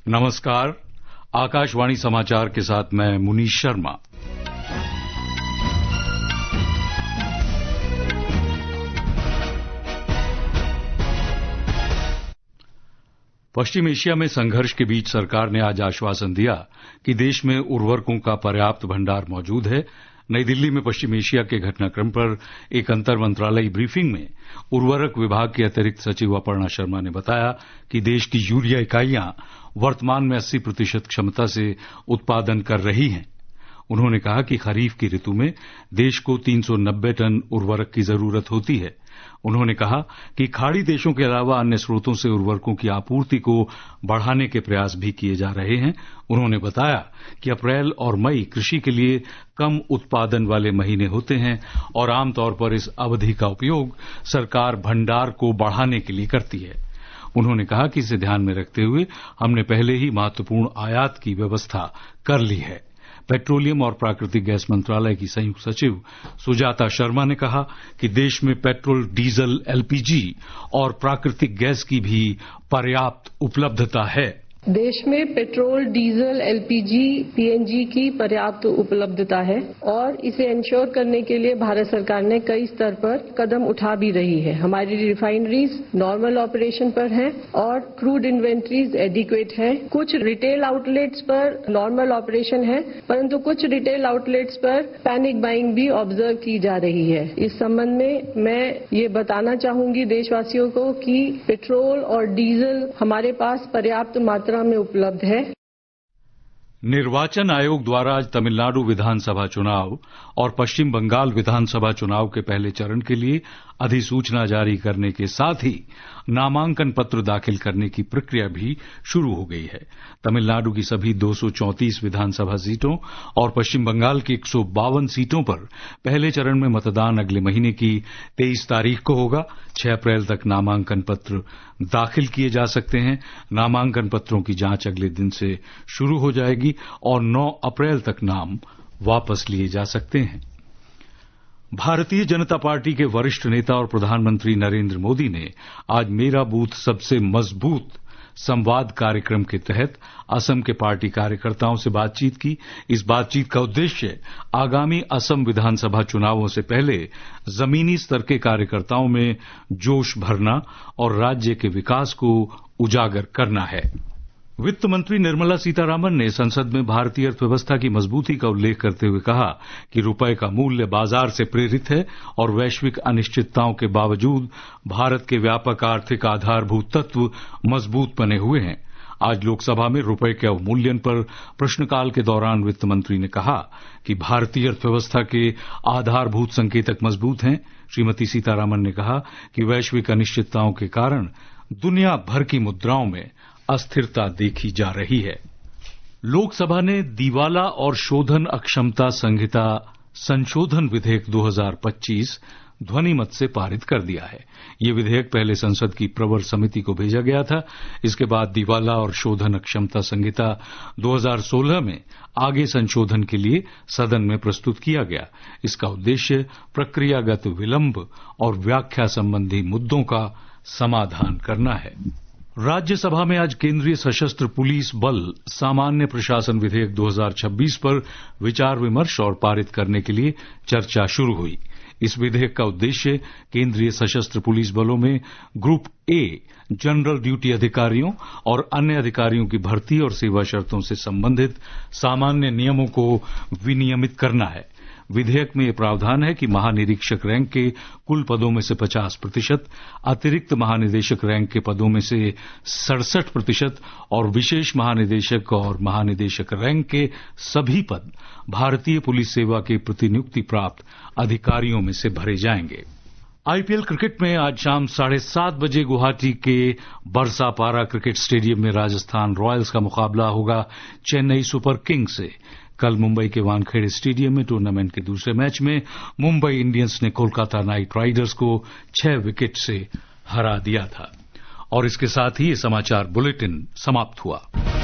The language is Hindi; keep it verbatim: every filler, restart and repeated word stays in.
नमस्कार, आकाशवाणी समाचार के साथ मैं मुनीश शर्मा। पश्चिम एशिया में संघर्ष के बीच सरकार ने आज आश्वासन दिया कि देश में उर्वरकों का पर्याप्त भंडार मौजूद है। नई दिल्ली में पश्चिम एशिया के घटनाक्रम पर एक अंतर मंत्रालयी ब्रीफिंग में उर्वरक विभाग के अतिरिक्त सचिव अपर्णा शर्मा ने बताया कि देश की यूरिया इकाइयां वर्तमान में अस्सी प्रतिशत क्षमता से उत्पादन कर रही हैं। उन्होंने कहा कि खरीफ की ऋतु में देश को तीन सौ नब्बे टन उर्वरक की जरूरत होती है। उन्होंने कहा कि खाड़ी देशों के अलावा अन्य स्रोतों से उर्वरकों की आपूर्ति को बढ़ाने के प्रयास भी किए जा रहे हैं। उन्होंने बताया कि अप्रैल और मई कृषि के लिए कम उत्पादन वाले महीने होते हैं और आमतौर पर इस अवधि का उपयोग सरकार भंडार को बढ़ाने के लिए करती है। उन्होंने कहा कि इसे ध्यान में रखते हुए हमने पहले ही महत्वपूर्ण आयात की व्यवस्था कर ली है। पेट्रोलियम और प्राकृतिक गैस मंत्रालय की संयुक्त सचिव सुजाता शर्मा ने कहा कि देश में पेट्रोल, डीजल, एलपीजी और प्राकृतिक गैस की भी पर्याप्त उपलब्धता है। देश में पेट्रोल, डीजल, एलपीजी, सीएनजी की पर्याप्त उपलब्धता है और इसे इंश्योर करने के लिए भारत सरकार ने कई स्तर पर कदम उठा भी रही है। हमारी रिफाइनरीज नॉर्मल ऑपरेशन पर हैं और क्रूड इन्वेंट्रीज एडिक्वेट है। कुछ रिटेल आउटलेट्स पर नॉर्मल ऑपरेशन है, परंतु कुछ रिटेल आउटलेट्स पर पैनिक बाइंग भी ऑब्जर्व की जा रही है। इस संबंध में मैं ये बताना चाहूंगी देशवासियों को कि पेट्रोल और डीजल हमारे पास पर्याप्त मात्रा में उपलब्ध है। निर्वाचन आयोग द्वारा आज तमिलनाडु विधानसभा चुनाव और पश्चिम बंगाल विधानसभा चुनाव के पहले चरण के लिए अधिसूचना जारी करने के साथ ही नामांकन पत्र दाखिल करने की प्रक्रिया भी शुरू हो गई है। तमिलनाडु की सभी दो सौ चौंतीस विधानसभा सीटों और पश्चिम बंगाल की एक सौ बावन सीटों पर पहले चरण में मतदान अगले महीने की तेईस तारीख को होगा। छह अप्रैल तक नामांकन पत्र दाखिल किए जा सकते हैं। नामांकन पत्रों की जांच अगले दिन से शुरू हो जाएगी और नौ अप्रैल तक नाम वापस लिए जा सकते हैं। भारतीय जनता पार्टी के वरिष्ठ नेता और प्रधानमंत्री नरेंद्र मोदी ने आज मेरा बूथ सबसे मजबूत संवाद कार्यक्रम के तहत असम के पार्टी कार्यकर्ताओं से बातचीत की। इस बातचीत का उद्देश्य आगामी असम विधानसभा चुनावों से पहले जमीनी स्तर के कार्यकर्ताओं में जोश भरना और राज्य के विकास को उजागर करना है। वित्त मंत्री निर्मला सीतारामन ने संसद में भारतीय अर्थव्यवस्था की मजबूती का उल्लेख करते हुए कहा कि रुपए का मूल्य बाजार से प्रेरित है और वैश्विक अनिश्चितताओं के बावजूद भारत के व्यापक आर्थिक आधारभूत तत्व मजबूत बने हुए हैं। आज लोकसभा में रुपए के अवमूल्यन पर प्रश्नकाल के दौरान वित्त मंत्री ने कहा कि भारतीय अर्थव्यवस्था के आधारभूत संकेतक मजबूत हैं। श्रीमती सीतारामन ने कहा कि वैश्विक अनिश्चितताओं के कारण दुनिया भर की मुद्राओं में अस्थिरता देखी जा रही है। लोकसभा ने दिवाला और शोधन अक्षमता संहिता संशोधन विधेयक दो हज़ार पच्चीस ध्वनिमत से पारित कर दिया है। ये विधेयक पहले संसद की प्रवर समिति को भेजा गया था। इसके बाद दिवाला और शोधन अक्षमता संहिता दो हज़ार सोलह में आगे संशोधन के लिए सदन में प्रस्तुत किया गया। इसका उद्देश्य प्रक्रियागत विलंब और व्याख्या संबंधी मुद्दों का समाधान करना है। राज्यसभा में आज केंद्रीय सशस्त्र पुलिस बल सामान्य प्रशासन विधेयक दो हज़ार छब्बीस पर विचार विमर्श और पारित करने के लिए चर्चा शुरू हुई। इस विधेयक का उद्देश्य केंद्रीय सशस्त्र पुलिस बलों में ग्रुप ए जनरल ड्यूटी अधिकारियों और अन्य अधिकारियों की भर्ती और सेवा शर्तों से संबंधित सामान्य नियमों को विनियमित करना है। विधेयक में यह प्रावधान है कि महानिरीक्षक रैंक के कुल पदों में से पचास प्रतिशत, अतिरिक्त महानिदेशक रैंक के पदों में से सड़सठ प्रतिशत और विशेष महानिदेशक और महानिदेशक रैंक के सभी पद भारतीय पुलिस सेवा के प्रतिनियुक्ति प्राप्त अधिकारियों में से भरे जाएंगे। आईपीएल क्रिकेट में आज शाम साढ़े सात बजे गुवाहाटी के बरसापारा क्रिकेट स्टेडियम में राजस्थान रॉयल्स का मुकाबला होगा चेन्नई सुपर किंग्स से। कल मुंबई के वानखेड़े स्टेडियम में टूर्नामेंट के दूसरे मैच में मुंबई इंडियंस ने कोलकाता नाइट राइडर्स को छह विकेट से हरा दिया था। और इसके साथ ही ये समाचार बुलेटिन समाप्त हुआ।